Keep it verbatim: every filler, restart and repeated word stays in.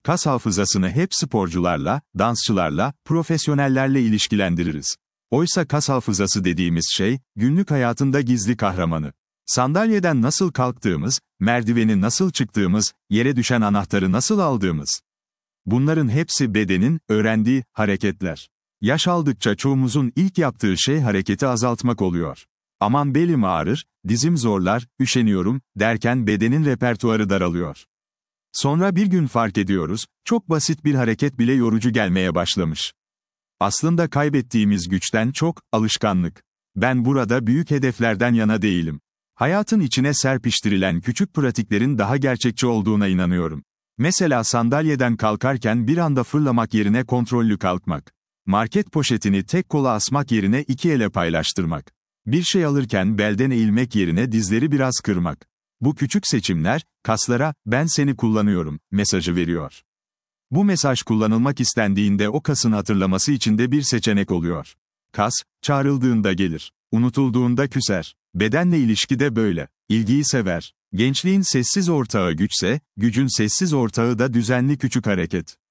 Kas hafızasını hep sporcularla, dansçılarla, profesyonellerle ilişkilendiririz. Oysa kas hafızası dediğimiz şey, günlük hayatında gizli kahramanı. Sandalyeden nasıl kalktığımız, merdiveni nasıl çıktığımız, yere düşen anahtarı nasıl aldığımız. Bunların hepsi bedenin, öğrendiği, hareketler. Yaş aldıkça çoğumuzun ilk yaptığı şey hareketi azaltmak oluyor. Aman belim ağrır, dizim zorlar, üşeniyorum, derken bedenin repertuarı daralıyor. Sonra bir gün fark ediyoruz, çok basit bir hareket bile yorucu gelmeye başlamış. Aslında kaybettiğimiz güçten çok, alışkanlık. Ben burada büyük hedeflerden yana değilim. Hayatın içine serpiştirilen küçük pratiklerin daha gerçekçi olduğuna inanıyorum. Mesela sandalyeden kalkarken bir anda fırlamak yerine kontrollü kalkmak. Market poşetini tek kola asmak yerine iki ele paylaştırmak. Bir şey alırken belden eğilmek yerine dizleri biraz kırmak. Bu küçük seçimler, kaslara, ben seni kullanıyorum, mesajı veriyor. Bu mesaj kullanılmak istendiğinde o kasın hatırlaması için de bir seçenek oluyor. Kas, çağrıldığında gelir. Unutulduğunda küser. Bedenle ilişki de böyle. İlgiyi sever. Gençliğin sessiz ortağı güçse, gücün sessiz ortağı da düzenli küçük hareket.